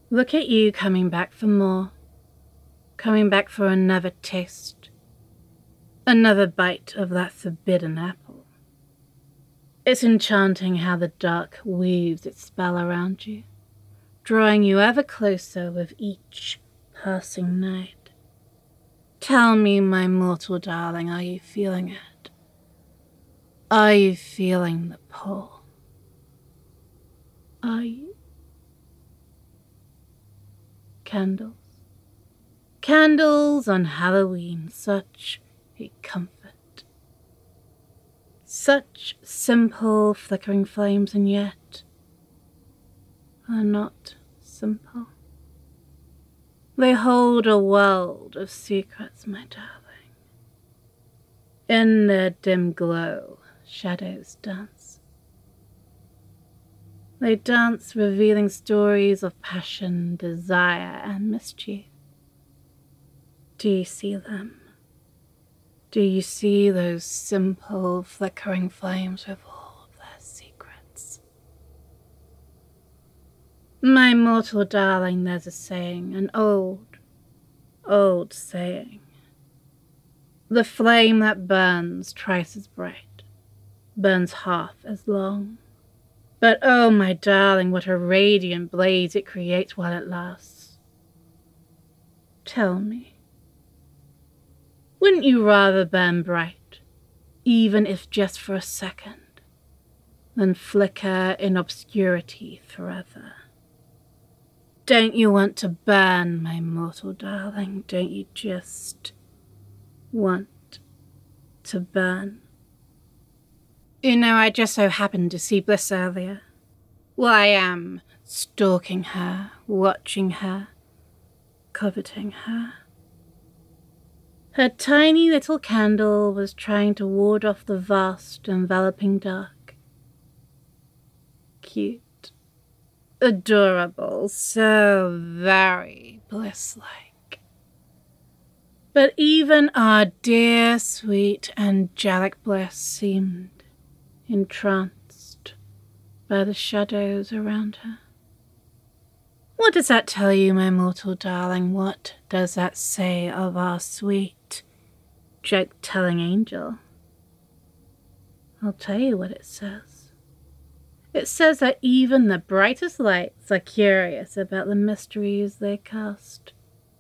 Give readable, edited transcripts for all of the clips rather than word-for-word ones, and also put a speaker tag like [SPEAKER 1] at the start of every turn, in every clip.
[SPEAKER 1] Look at you coming back for more, coming back for another taste, another bite of that forbidden apple. It's enchanting how the dark weaves its spell around you, drawing you ever closer with each passing night. Tell me, my mortal darling, are you feeling it? Are you feeling the pull? Are you? Candles. Candles on Halloween, such a comfort. Such simple flickering flames, and yet are not simple. They hold a world of secrets, my darling. In their dim glow, shadows dance. They dance, revealing stories of passion, desire, and mischief. Do you see them? Do you see those simple, flickering flames with all of their secrets? My mortal darling, there's a saying, an old, old saying. The flame that burns twice as bright, burns half as long. But oh, my darling, what a radiant blaze it creates while it lasts. Tell me, wouldn't you rather burn bright, even if just for a second, than flicker in obscurity forever? Don't you want to burn, my mortal darling? Don't you just want to burn? You know, I just so happened to see Bliss earlier. Well, I am stalking her, watching her, coveting her. Her tiny little candle was trying to ward off the vast, enveloping dark. Cute, adorable, so very Bliss-like. But even our dear, sweet, angelic Bliss seemed entranced by the shadows around her. What does that tell you, my mortal darling? What does that say of our sweet, joke-telling angel? I'll tell you what it says. It says that even the brightest lights are curious about the mysteries they cast.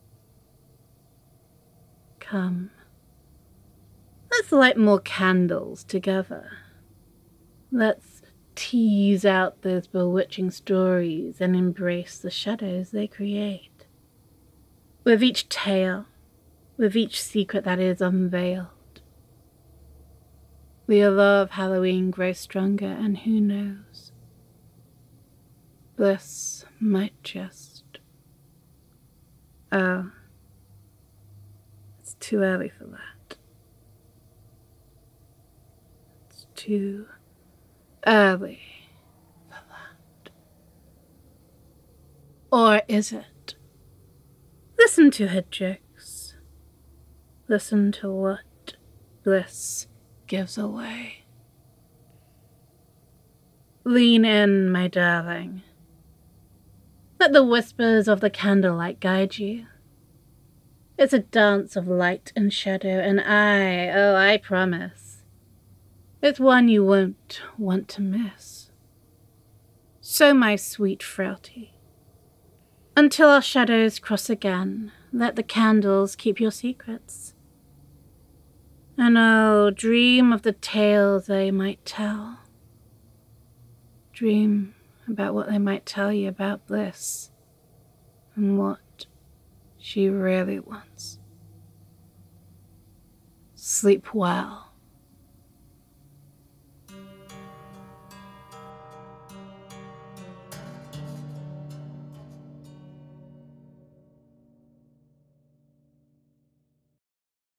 [SPEAKER 1] Come, let's light more candles together. Let's tease out those bewitching stories and embrace the shadows they create. With each tale, with each secret that is unveiled, the allure of Halloween grows stronger, and who knows, Bliss might just... Oh, it's too early for that. It's too early for that. Or is it? Listen to her jokes. Listen to what Bliss gives away. Lean in, my darling. Let the whispers of the candlelight guide you. It's a dance of light and shadow, and I promise, it's one you won't want to miss. So, my sweet frailty, until our shadows cross again, let the candles keep your secrets. And oh, dream of the tales they might tell. Dream about what they might tell you about Bliss and what she really wants. Sleep well.